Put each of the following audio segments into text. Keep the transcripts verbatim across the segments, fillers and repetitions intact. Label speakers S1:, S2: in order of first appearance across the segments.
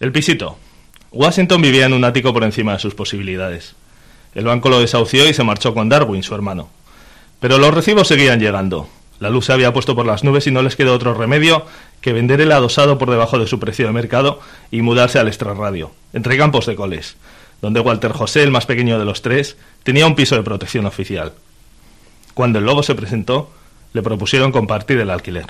S1: El pisito. Washington vivía en un ático por encima de sus posibilidades. El banco lo desahució y se marchó con Darwin, su hermano. Pero los recibos seguían llegando. La luz se había puesto por las nubes y no les quedó otro remedio que vender el adosado por debajo de su precio de mercado y mudarse al extrarradio, entre campos de Coles, donde Walter José, el más pequeño de los tres, tenía un piso de protección oficial. Cuando el lobo se presentó, le propusieron compartir el alquiler.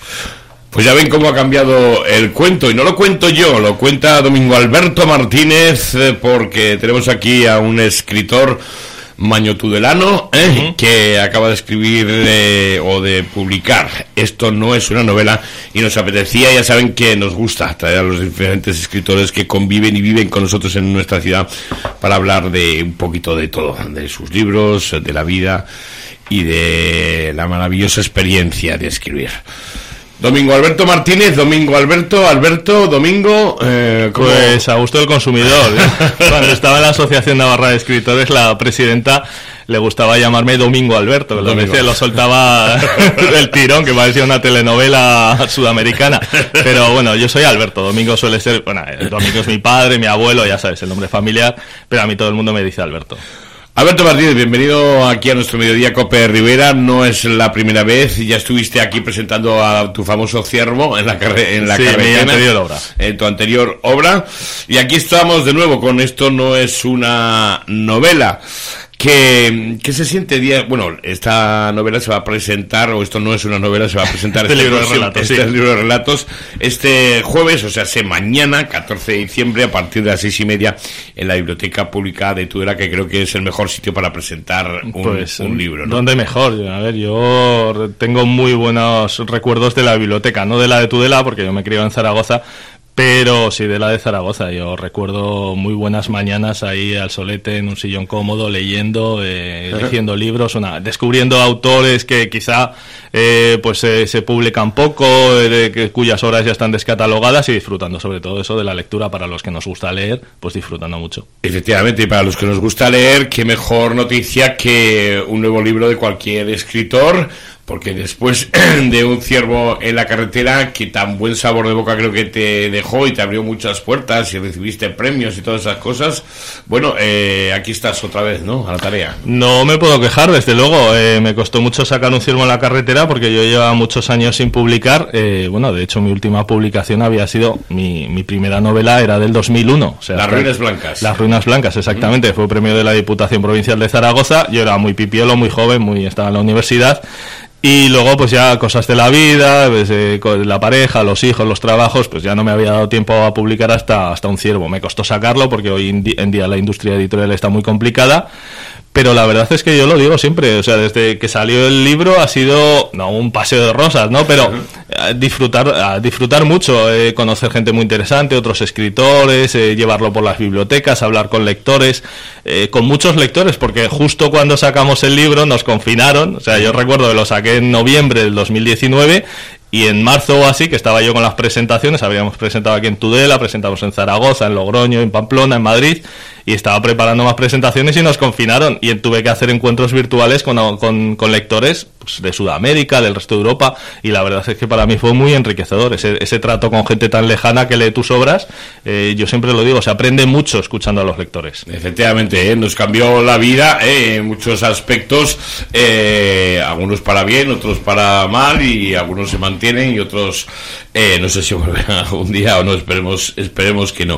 S2: Pues ya ven cómo ha cambiado el cuento, y no lo cuento yo, lo cuenta Domingo Alberto Martínez, porque tenemos aquí a un escritor mañotudelano ¿eh? uh-huh. que acaba de escribir eh, o de publicar Esto no es una novela, y nos apetecía, ya saben que nos gusta traer a los diferentes escritores que conviven y viven con nosotros en nuestra ciudad para hablar de un poquito de todo, de sus libros, de la vida y de la maravillosa experiencia de escribir. Domingo Alberto Martínez, Domingo Alberto, Alberto, Domingo... Eh, ¿cómo?
S1: Pues a gusto del consumidor. Cuando estaba en la Asociación Navarra de Escritores, la presidenta le gustaba llamarme Domingo Alberto, que lo, decía, lo soltaba del tirón, que parecía una telenovela sudamericana. Pero bueno, yo soy Alberto, Domingo suele ser... Bueno, Domingo es mi padre, mi abuelo, ya sabes, el nombre familiar, pero a mí todo el mundo me dice Alberto.
S2: Alberto Martínez, bienvenido aquí a nuestro Mediodía Cope Rivera. No es la primera vez, ya estuviste aquí presentando a tu famoso ciervo en la, carre- en la
S1: sí,
S2: carretera,
S1: mi anterior obra.
S2: En tu anterior obra. Y aquí estamos de nuevo con Esto no es una novela. ¿Qué, qué se siente día? Bueno, esta novela se va a presentar, o esto no es una novela, se va a presentar este,
S1: este libro
S2: próximo,
S1: de relatos,
S2: este
S1: sí.
S2: libro de relatos este jueves, o sea, se mañana, catorce de diciembre, a partir de las seis y media, en la Biblioteca Pública de Tudela, que creo que es el mejor sitio para presentar un,
S1: pues,
S2: un libro, ¿no?
S1: ¿Dónde mejor? A ver, yo tengo muy buenos recuerdos de la biblioteca, no de la de Tudela, porque yo me crié en Zaragoza, pero sí de la de Zaragoza. Yo recuerdo muy buenas mañanas ahí al solete en un sillón cómodo, leyendo, eh, eligiendo libros, una, descubriendo autores que quizá eh, pues eh, se publican poco, eh, de, que, cuyas obras ya están descatalogadas, y disfrutando sobre todo eso de la lectura. Para los que nos gusta leer, pues disfrutando mucho.
S2: Efectivamente, y para los que nos gusta leer, qué mejor noticia que un nuevo libro de cualquier escritor, porque después de Un ciervo en la carretera, que tan buen sabor de boca creo que te dejó y te abrió muchas puertas y recibiste premios y todas esas cosas, bueno, eh, aquí estás otra vez, ¿no?, a la tarea.
S1: No me puedo quejar, desde luego. Eh, me costó mucho sacar Un ciervo en la carretera, porque yo llevaba muchos años sin publicar. Eh, bueno, de hecho mi última publicación había sido, mi, mi primera novela era del dos mil uno. O sea,
S2: Las ruinas blancas.
S1: Las ruinas blancas, exactamente. Mm. Fue premio de la Diputación Provincial de Zaragoza. Yo era muy pipiolo, muy joven, muy estaba en la universidad. Y luego pues ya cosas de la vida, pues, eh, con la pareja, los hijos, los trabajos, pues ya no me había dado tiempo a publicar hasta, hasta Un ciervo. Me costó sacarlo porque hoy en día la industria editorial está muy complicada. Pero la verdad es que yo lo digo siempre, o sea, desde que salió el libro ha sido, no un paseo de rosas, ¿no? Pero eh, disfrutar eh, disfrutar mucho, eh, conocer gente muy interesante, otros escritores, eh, llevarlo por las bibliotecas, hablar con lectores, eh, con muchos lectores, porque justo cuando sacamos el libro nos confinaron. O sea, yo recuerdo que lo saqué en noviembre del dos mil diecinueve, y en marzo o así, que estaba yo con las presentaciones, habíamos presentado aquí en Tudela, presentamos en Zaragoza, en Logroño, en Pamplona, en Madrid, y estaba preparando más presentaciones y nos confinaron, y tuve que hacer encuentros virtuales con, con, con lectores pues, de Sudamérica, del resto de Europa, y la verdad es que para mí fue muy enriquecedor ese, ese trato con gente tan lejana que lee tus obras. Eh, yo siempre lo digo, se aprende mucho escuchando a los lectores.
S2: Efectivamente, ¿eh? Nos cambió la vida ¿eh? en muchos aspectos, eh, algunos para bien, otros para mal, y algunos se mantienen y otros eh, no sé si volverán algún día o no, esperemos, esperemos que no.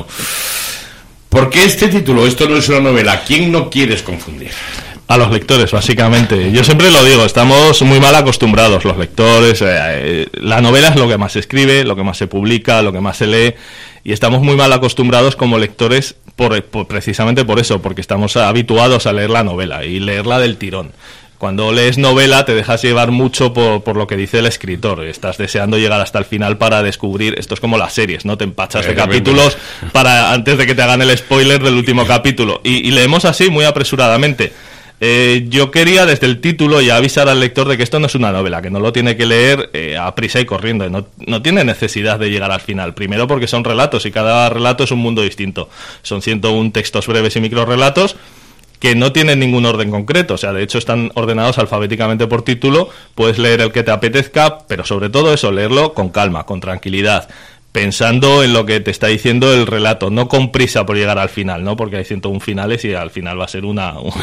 S2: ¿Por qué este título? Esto no es una novela. ¿A quién no quieres confundir?
S1: A los lectores, básicamente. Yo siempre lo digo, estamos muy mal acostumbrados los lectores. Eh, eh, la novela es lo que más se escribe, lo que más se publica, lo que más se lee, y estamos muy mal acostumbrados como lectores por, por, precisamente por eso, porque estamos habituados a leer la novela y leerla del tirón. Cuando lees novela te dejas llevar mucho por, por lo que dice el escritor. Estás deseando llegar hasta el final para descubrir. Esto es como las series, ¿no? Te empachas de capítulos para antes de que te hagan el spoiler del último capítulo. Y, y leemos así muy apresuradamente. Eh, yo quería desde el título ya avisar al lector de que esto no es una novela, que no lo tiene que leer eh, a prisa y corriendo. No, no tiene necesidad de llegar al final. Primero porque son relatos y cada relato es un mundo distinto. Son ciento uno textos breves y microrelatos que no tienen ningún orden concreto, o sea, de hecho están ordenados alfabéticamente por título. Puedes leer el que te apetezca, pero sobre todo eso, leerlo con calma, con tranquilidad. pensando en lo que te está diciendo el relato, no con prisa por llegar al final, ¿no? Porque hay ciento uno finales y al final va a ser una un,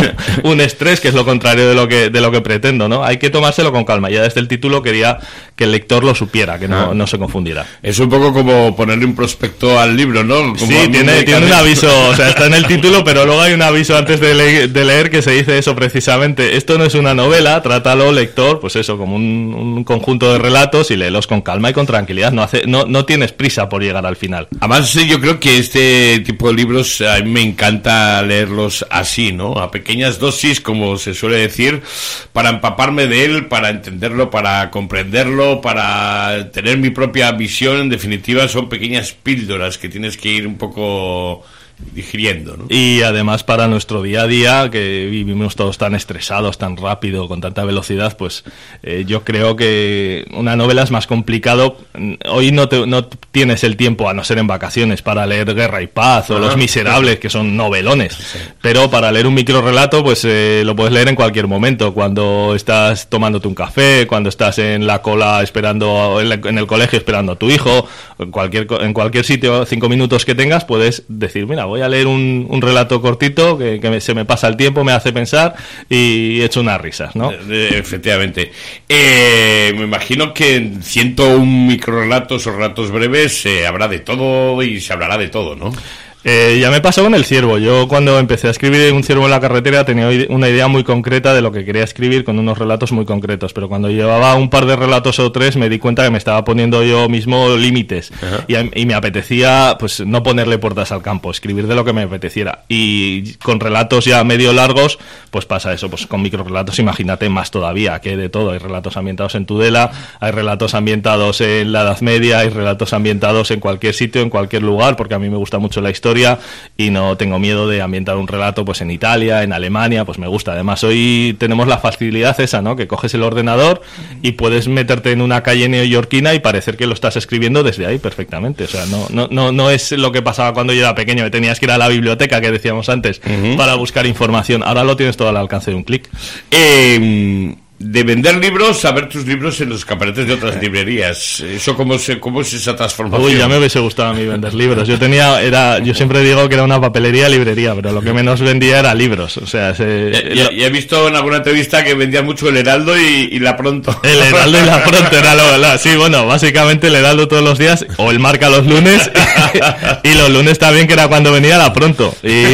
S1: un estrés, que es lo contrario de lo que de lo que pretendo, ¿no? Hay que tomárselo con calma. Ya desde el título quería que el lector lo supiera, que no, ah. no se confundiera.
S2: Es un poco como ponerle un prospecto al libro, ¿no? Como
S1: sí, tiene, tiene un aviso, o sea, está en el título, pero luego hay un aviso antes de, le- de leer que se dice eso precisamente. Esto no es una novela, trátalo, lector, pues eso, como un, un conjunto de relatos y léelos con calma y con tranquilidad. No hace, no, no tienes prisa por llegar al final.
S2: Además, yo creo que este tipo de libros a mí me encanta leerlos así, ¿no? A pequeñas dosis, como se suele decir, para empaparme de él, para entenderlo, para comprenderlo, para tener mi propia visión. En definitiva, son pequeñas píldoras que tienes que ir un poco digiriendo, ¿no?
S1: Y además para nuestro día a día, que vivimos todos tan estresados, tan rápido, con tanta velocidad, pues eh, yo creo que una novela es más complicado. Hoy no, te, no tienes el tiempo, a no ser en vacaciones, para leer Guerra y Paz o ah, Los Miserables, sí. que son novelones, sí. pero para leer un microrrelato, pues eh, lo puedes leer en cualquier momento, cuando estás tomándote un café, cuando estás en la cola esperando, en, la, en el colegio esperando a tu hijo, en cualquier, en cualquier sitio, cinco minutos que tengas, puedes decir, mira, voy a leer un, un relato cortito que, que me, se me pasa el tiempo, me hace pensar y echo unas risas, ¿no?
S2: Efectivamente. Eh, me imagino que en ciento uno microrelatos o relatos breves eh, habrá de todo y se hablará de todo, ¿no?
S1: Eh, ya me pasó con El Ciervo. Yo cuando empecé a escribir Un ciervo en la carretera tenía una idea muy concreta de lo que quería escribir, con unos relatos muy concretos, pero cuando llevaba un par de relatos o tres me di cuenta que me estaba poniendo yo mismo límites y, y me apetecía pues no ponerle puertas al campo, escribir de lo que me apeteciera, y con relatos ya medio largos pues pasa eso, pues con microrelatos imagínate más todavía, que de todo. Hay relatos ambientados en Tudela, hay relatos ambientados en la Edad Media, hay relatos ambientados en cualquier sitio, en cualquier lugar, porque a mí me gusta mucho la historia y no tengo miedo de ambientar un relato pues en Italia, en Alemania, pues me gusta. Además hoy tenemos la facilidad esa, ¿no? Que coges el ordenador y puedes meterte en una calle neoyorquina y parecer que lo estás escribiendo desde ahí perfectamente. O sea, no no no no es lo que pasaba cuando yo era pequeño, que tenías que ir a la biblioteca, que decíamos antes, uh-huh. para buscar información. Ahora lo tienes todo al alcance de un clic.
S2: Eh... De vender libros a ver tus libros en los escaparates de otras librerías. ¿Eso cómo, se, cómo es esa transformación?
S1: Uy, ya me hubiese gustado a mí vender libros. Yo tenía, era, yo siempre digo que era una papelería librería, pero lo que menos vendía era libros. O sea, se,
S2: ya, ya, ya he visto en alguna entrevista que vendían mucho el Heraldo y, y La Pronto.
S1: El Heraldo y La Pronto era lo, la, sí, bueno, básicamente el Heraldo todos los días, o el Marca los lunes, y, y los lunes también, que era cuando venía La Pronto.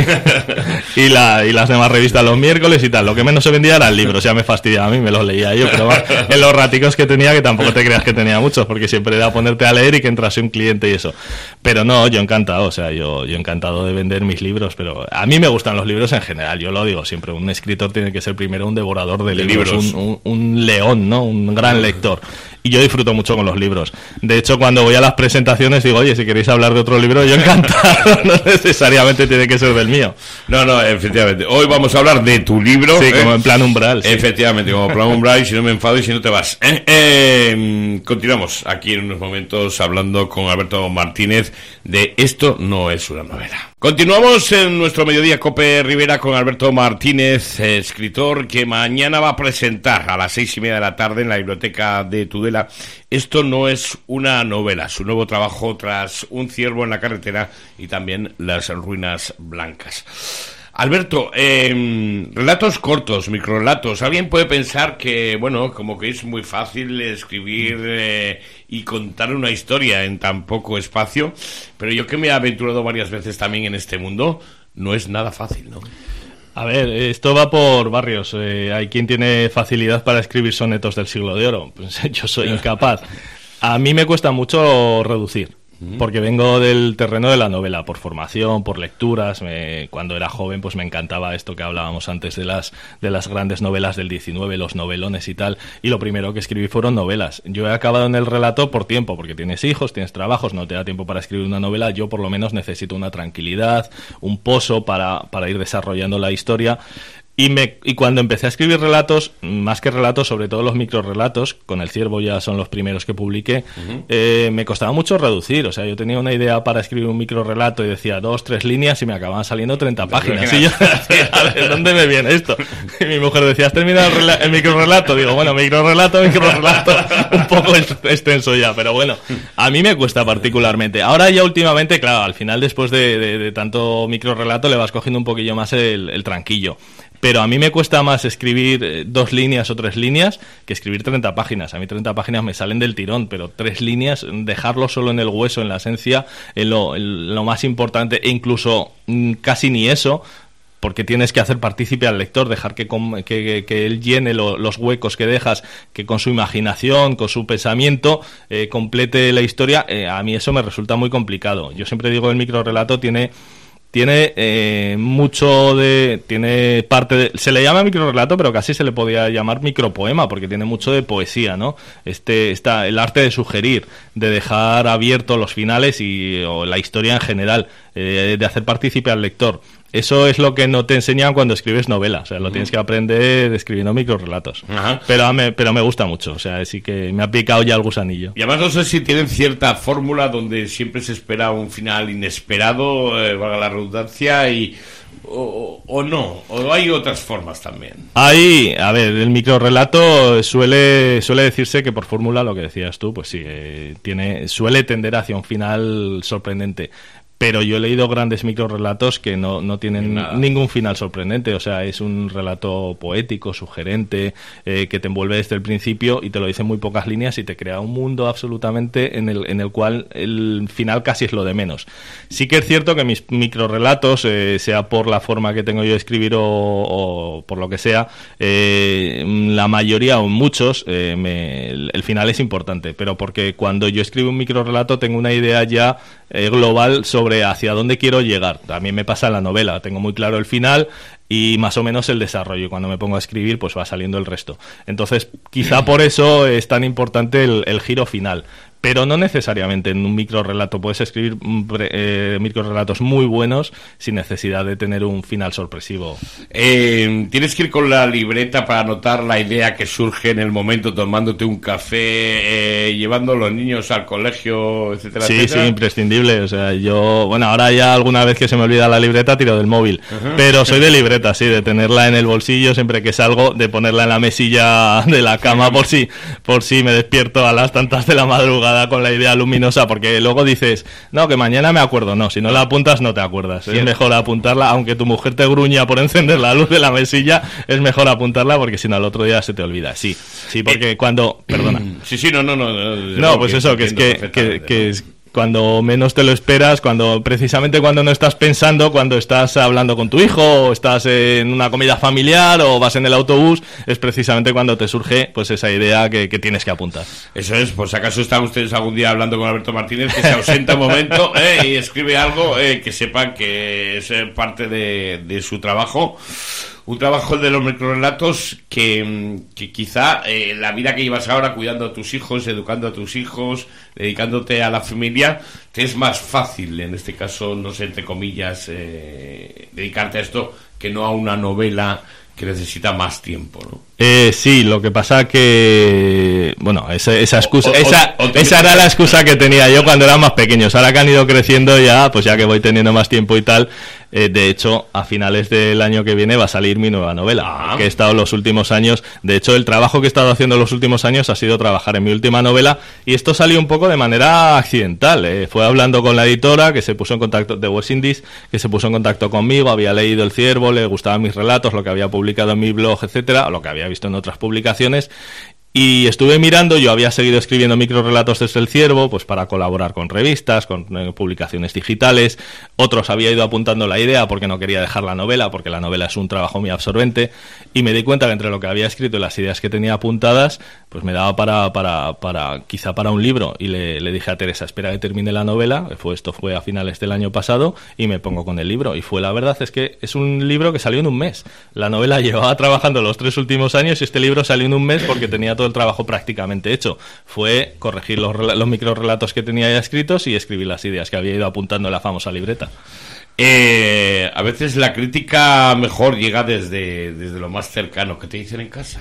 S1: Y, y, la, y las demás revistas los miércoles y tal. Lo que menos se vendía eran libros, ya me fastidiaba a mí, me los leía yo, pero va, en los raticos que tenía, que tampoco te creas que tenía muchos, porque siempre era ponerte a leer y que entrase un cliente y eso. Pero no, yo encantado, o sea, yo, yo encantado de vender mis libros, pero a mí me gustan los libros en general, yo lo digo siempre, un escritor tiene que ser primero un devorador de, de libros, libros. Un, un, un león, ¿no? Un gran lector. Y yo disfruto mucho con los libros. De hecho, cuando voy a las presentaciones digo, oye, si queréis hablar de otro libro, yo encantado. No necesariamente tiene que ser del mío.
S2: No, no, efectivamente. Hoy vamos a hablar de tu libro.
S1: Sí, ¿eh? Como en plan umbral. Sí.
S2: Efectivamente, como plan umbral, y si no me enfado y si no te vas. ¿Eh? Eh, continuamos aquí en unos momentos hablando con Alberto Martínez de Esto no es una novela. Continuamos en nuestro Mediodía Cope Rivera con Alberto Martínez, escritor, que mañana va a presentar a las seis y media de la tarde en la biblioteca de Tudela Esto no es una novela, su nuevo trabajo tras Un ciervo en la carretera y también Las ruinas blancas. Alberto, eh, relatos cortos, microrelatos. Alguien puede pensar que, bueno, como que es muy fácil escribir eh, y contar una historia en tan poco espacio, pero yo que me he aventurado varias veces también en este mundo, no es nada fácil, ¿no?
S1: A ver, esto va por barrios. Eh, hay quien tiene facilidad para escribir sonetos del siglo de oro. Pues yo soy incapaz. A mí me cuesta mucho reducir, porque vengo del terreno de la novela, por formación, por lecturas. Me, cuando era joven pues me encantaba esto que hablábamos antes de las de las grandes novelas del diecinueve, los novelones y tal, y lo primero que escribí fueron novelas. Yo he acabado en el relato por tiempo, porque tienes hijos, tienes trabajos, no te da tiempo para escribir una novela. Yo por lo menos necesito una tranquilidad, un pozo para, para ir desarrollando la historia. Y, me, y cuando empecé a escribir relatos, más que relatos, sobre todo los microrelatos, con El Ciervo ya son los primeros que publiqué, uh-huh. eh, me costaba mucho reducir. O sea, yo tenía una idea para escribir un microrelato y decía dos, tres líneas y me acababan saliendo treinta páginas. Y yo decía, a ver, ¿dónde me viene esto? Y mi mujer decía, ¿has terminado el, rela- el microrelato? Digo, bueno, microrelato, microrelato, un poco extenso ya, pero bueno, a mí me cuesta particularmente. Ahora ya últimamente, claro, al final después de, de, de tanto microrelato le vas cogiendo un poquillo más el, el tranquillo. Pero a mí me cuesta más escribir dos líneas o tres líneas que escribir treinta páginas. A mí treinta páginas me salen del tirón, pero tres líneas, dejarlo solo en el hueso, en la esencia, en lo, en lo más importante, e incluso mm, casi ni eso, porque tienes que hacer partícipe al lector, dejar que, que, que él llene lo, los huecos que dejas, que con su imaginación, con su pensamiento, eh, complete la historia. Eh, a mí eso me resulta muy complicado. Yo siempre digo que el microrelato tiene... Tiene eh, mucho de... Tiene parte de... Se le llama microrelato, pero casi se le podía llamar micropoema, porque tiene mucho de poesía, ¿no? Este, está el arte de sugerir, de dejar abiertos los finales y o la historia en general, eh, de hacer partícipe al lector. Eso es lo que no te enseñan cuando escribes novela, o sea, lo uh-huh. tienes que aprender escribiendo microrelatos. Uh-huh. Pero me, pero me gusta mucho, o sea, sí que me ha picado ya el gusanillo.
S2: Y además no sé si tienen cierta fórmula donde siempre se espera un final inesperado, eh, valga la redundancia, y o, o no, o hay otras formas también.
S1: Ahí, a ver, el microrelato suele suele decirse que por fórmula, lo que decías tú, pues sí, eh, tiene suele tender hacia un final sorprendente. Pero yo he leído grandes microrelatos que no, no tienen Nada. ningún final sorprendente. O sea, es un relato poético, sugerente, eh, que te envuelve desde el principio y te lo dice en muy pocas líneas y te crea un mundo absolutamente en el, en el cual el final casi es lo de menos. Sí que es cierto que mis microrelatos, eh, sea por la forma que tengo yo de escribir o, o por lo que sea, eh, la mayoría o muchos, eh, me, el, el final es importante. Pero porque cuando yo escribo un microrelato tengo una idea ya eh, global sobre sobre hacia dónde quiero llegar. También me pasa en la novela, tengo muy claro el final y más o menos el desarrollo. Cuando me pongo a escribir, pues va saliendo el resto. Entonces, quizá por eso es tan importante el, el giro final. Pero no necesariamente en un microrelato. Puedes escribir eh, microrelatos muy buenos sin necesidad de tener un final sorpresivo.
S2: Eh, ¿Tienes que ir con la libreta para anotar la idea que surge en el momento, tomándote un café, eh, llevando a los niños al colegio, etcétera,
S1: sí,
S2: etcétera?
S1: Sí, imprescindible. O sea, yo, bueno, ahora ya alguna vez que se me olvida la libreta tiro del móvil. Uh-huh. Pero soy de libreta, sí, de tenerla en el bolsillo siempre que salgo, de ponerla en la mesilla de la cama por si, por si me despierto a las tantas de la madrugada con la idea luminosa, porque luego dices, no, que mañana me acuerdo. No, si no la apuntas no te acuerdas. Es mejor apuntarla, aunque tu mujer te gruña por encender la luz de la mesilla, es mejor apuntarla porque si no al otro día se te olvida. Sí, sí, porque eh, cuando... Perdona.
S2: Sí, sí, no, no, no. No,
S1: no pues eso, que es que, que, que es... Cuando menos te lo esperas, cuando precisamente cuando no estás pensando, cuando estás hablando con tu hijo, o estás en una comida familiar, o vas en el autobús, es precisamente cuando te surge pues esa idea que, que tienes que apuntar.
S2: Eso es, por si acaso están ustedes algún día hablando con Alberto Martínez, que se ausenta un momento eh, y escribe algo, eh, que sepan que es parte de, de su trabajo. Un trabajo de los microrelatos que, que quizá eh, la vida que llevas ahora, cuidando a tus hijos, educando a tus hijos, dedicándote a la familia, te es más fácil, en este caso, no sé, entre comillas, eh, dedicarte a esto que no a una novela que necesita más tiempo, ¿no?
S1: Eh, sí, lo que pasa que, bueno, esa, esa excusa, o, o, esa, o, o esa era la excusa que tenía yo cuando eran más pequeños. Ahora que han ido creciendo ya, pues ya que voy teniendo más tiempo y tal, eh, de hecho, a finales del año que viene va a salir mi nueva novela, ah. que he estado los últimos años. De hecho, el trabajo que he estado haciendo los últimos años ha sido trabajar en mi última novela, y esto salió un poco de manera accidental. Eh. Fue hablando con la editora, que se puso en contacto, de West Indies, que se puso en contacto conmigo, había leído El Ciervo, le gustaban mis relatos, lo que había publicado en mi blog, etcétera, lo que había visto en otras publicaciones, y estuve mirando. Yo había seguido escribiendo microrelatos desde El Ciervo, pues para colaborar con revistas, con eh, publicaciones digitales. Otros había ido apuntando la idea porque no quería dejar la novela, porque la novela es un trabajo muy absorbente, y me di cuenta que entre lo que había escrito y las ideas que tenía apuntadas, pues me daba para, para, para quizá para un libro. Y le, le dije a Teresa, espera que termine la novela, fue, esto fue a finales del año pasado, y me pongo con el libro. Y fue, la verdad es que es un libro que salió en un mes. La novela llevaba trabajando los tres últimos años y este libro salió en un mes porque tenía todo todo el trabajo prácticamente hecho. Fue corregir los, los microrelatos que tenía ya escritos y escribir las ideas que había ido apuntando en la famosa libreta.
S2: Eh, a veces la crítica mejor llega desde, desde lo más cercano. ¿Qué te dicen en casa?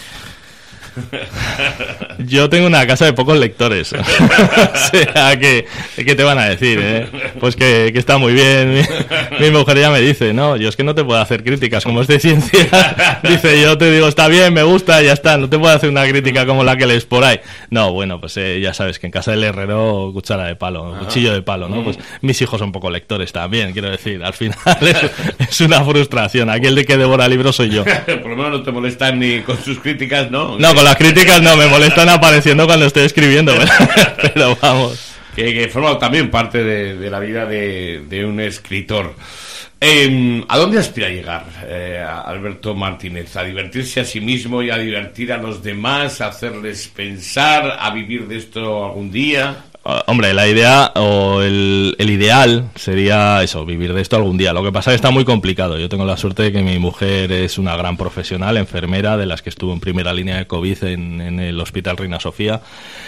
S1: Yo tengo una casa de pocos lectores. O sea, que ¿qué te van a decir? Eh? Pues que, que está muy bien. Mi, mi mujer ya me dice, no, yo es que no te puedo hacer críticas como es de ciencia. Dice, yo te digo, está bien, me gusta, ya está, no te puedo hacer una crítica como la que lees por ahí. No, bueno, pues eh, ya sabes que en casa del herrero, cuchara de palo, Ajá. cuchillo de palo, ¿no? Pues mis hijos son poco lectores también, quiero decir, al final es, es una frustración. Aquí el de que devora libros soy yo.
S2: Por lo menos no te molestan ni con sus críticas, ¿no?
S1: No, con las críticas no, me molestan apareciendo cuando estoy escribiendo, pero vamos.
S2: Que, que forma también parte de, de la vida de, de un escritor. Eh, ¿A dónde aspira a llegar eh, Alberto Martínez? ¿A divertirse a sí mismo y a divertir a los demás? ¿A hacerles pensar? ¿A vivir de esto algún día?
S1: Hombre, la idea o el, el ideal sería eso, vivir de esto algún día. Lo que pasa es que está muy complicado. Yo tengo la suerte de que mi mujer es una gran profesional, enfermera, de las que estuvo en primera línea de COVID en, en el Hospital Reina Sofía,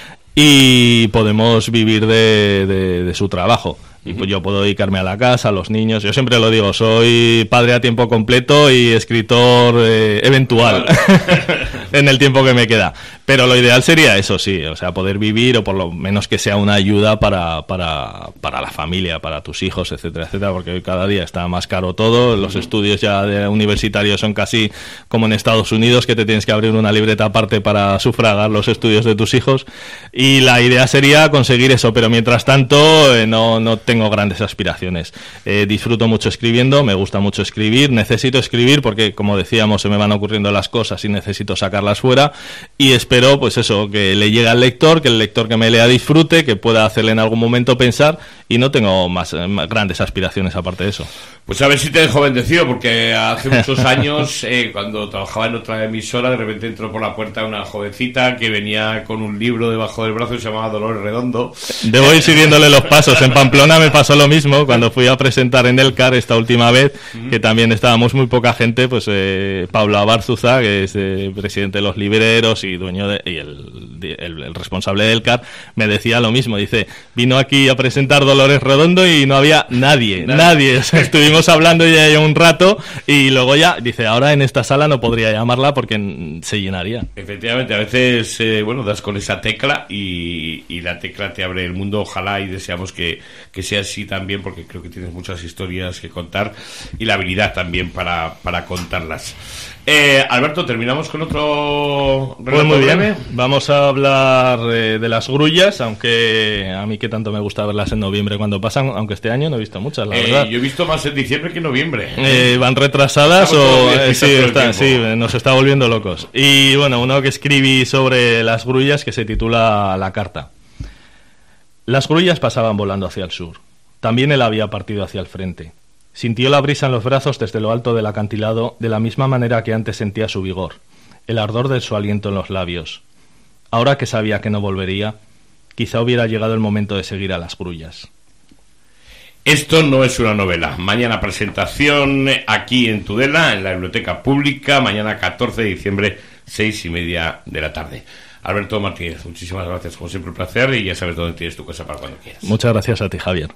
S1: y podemos vivir de, de, de su trabajo. Y pues yo puedo dedicarme a la casa, a los niños. Yo siempre lo digo, soy padre a tiempo completo y escritor eh, eventual en el tiempo que me queda. Pero lo ideal sería eso, sí, o sea, poder vivir, o por lo menos que sea una ayuda para, para, para la familia, para tus hijos, etcétera, etcétera, porque hoy cada día está más caro todo. Los estudios ya de universitarios son casi como en Estados Unidos, que te tienes que abrir una libreta aparte para sufragar los estudios de tus hijos. Y la idea sería conseguir eso, pero mientras tanto eh, no, no tengo grandes aspiraciones. Eh, disfruto mucho escribiendo, me gusta mucho escribir, necesito escribir porque, como decíamos, se me van ocurriendo las cosas y necesito sacarlas fuera, y espero Pero, pues eso, que le llegue al lector, que el lector que me lea disfrute, que pueda hacerle en algún momento pensar, y no tengo más, más grandes aspiraciones aparte de eso.
S2: Pues a ver si te dejo bendecido, porque hace muchos años, eh, cuando trabajaba en otra emisora, de repente entró por la puerta una jovencita que venía con un libro debajo del brazo y se llamaba Dolores Redondo.
S1: Debo ir siguiéndole los pasos. En Pamplona me pasó lo mismo, cuando fui a presentar en Elcar esta última vez, uh-huh. que también estábamos muy poca gente, pues eh, Pablo Abarzuza, que es eh, presidente de los libreros y dueño de, y el, el, el responsable de Elcar, me decía lo mismo. Dice, vino aquí a presentar Dolores Redondo y no había nadie, nadie. nadie. O sea, estuvimos hablando ya un rato y luego ya, dice, ahora en esta sala no podría llamarla porque se llenaría.
S2: Efectivamente, a veces, eh, bueno, das con esa tecla y, y la tecla te abre el mundo. Ojalá y deseamos que, que sea así también, porque creo que tienes muchas historias que contar y la habilidad también para, para contarlas. Eh, Alberto, terminamos con otro relato.
S1: Pues muy bien,
S2: breve.
S1: Vamos a hablar eh, de las grullas, aunque a mí que tanto me gusta verlas en noviembre cuando pasan, aunque este año no he visto muchas, la
S2: eh,
S1: verdad.
S2: Yo he visto más en diciembre que en noviembre.
S1: Eh, ¿Van retrasadas o...? Eh, sí, está, sí, nos está volviendo locos. Y bueno, uno que escribí sobre las grullas que se titula La carta. Las grullas pasaban volando hacia el sur. También él había partido hacia el frente. Sintió la brisa en los brazos desde lo alto del acantilado de la misma manera que antes sentía su vigor, el ardor de su aliento en los labios. Ahora que sabía que no volvería, quizá hubiera llegado el momento de seguir a las grullas.
S2: Esto no es una novela. Mañana presentación aquí en Tudela, en la Biblioteca Pública, mañana catorce de diciembre, seis y media de la tarde. Alberto Martínez, muchísimas gracias, como siempre un placer, y ya sabes dónde tienes tu casa para cuando quieras.
S1: Muchas gracias a ti, Javier.